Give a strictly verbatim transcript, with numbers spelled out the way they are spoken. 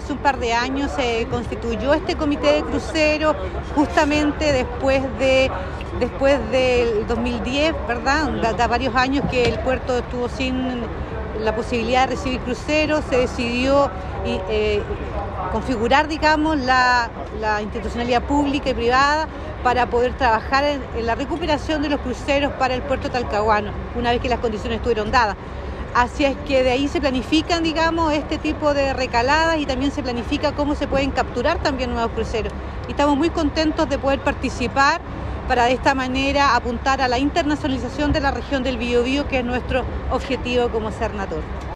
hace un par de años se constituyó este comité de cruceros justamente después de después del dos mil diez, ¿verdad? Da, da varios años que el puerto estuvo sin la posibilidad de recibir cruceros, se decidió eh, configurar, digamos, la, la institucionalidad pública y privada para poder trabajar en, en la recuperación de los cruceros para el puerto talcahuano, una vez que las condiciones estuvieron dadas. Así es que de ahí se planifican, digamos, este tipo de recaladas y también se planifica cómo se pueden capturar también nuevos cruceros. Y estamos muy contentos de poder participar para de esta manera apuntar a la internacionalización de la región del Biobío, que es nuestro objetivo como Sernatur.